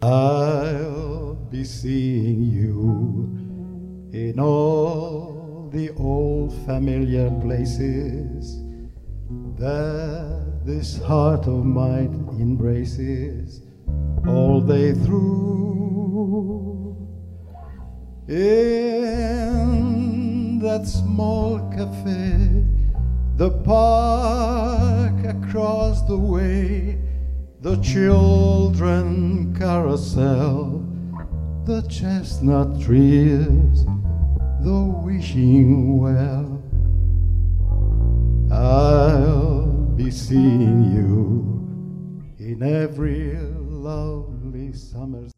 I'll be seeing you in all the old familiar places that this heart of mine embraces all day through. In that small cafe, the park across the way, the children carousel, the chestnut trees, the wishing well. I'll be seeing you in every lovely summer